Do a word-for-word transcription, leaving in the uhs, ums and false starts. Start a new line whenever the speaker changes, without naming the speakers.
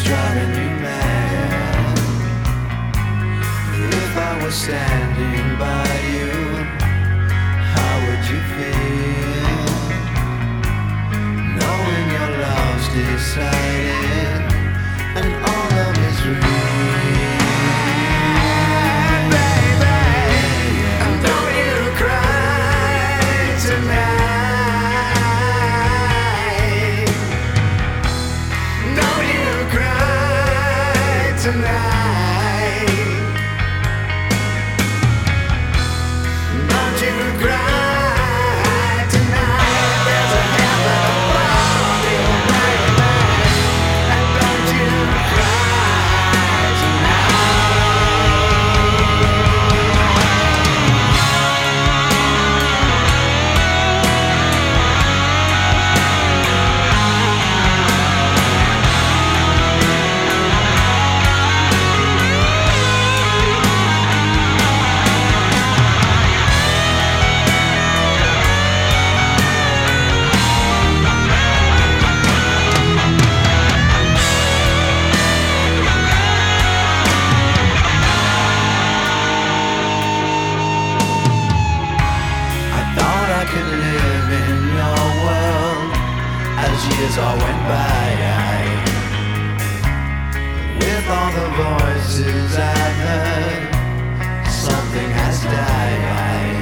driving you mad. If I was standing by you, how would you feel? Knowing your love's decided and all love is real. Tonight, don't you cry tonight. There's a heaven above you, baby, and don't you cry years all went by. With all the voices I've heard, something has died.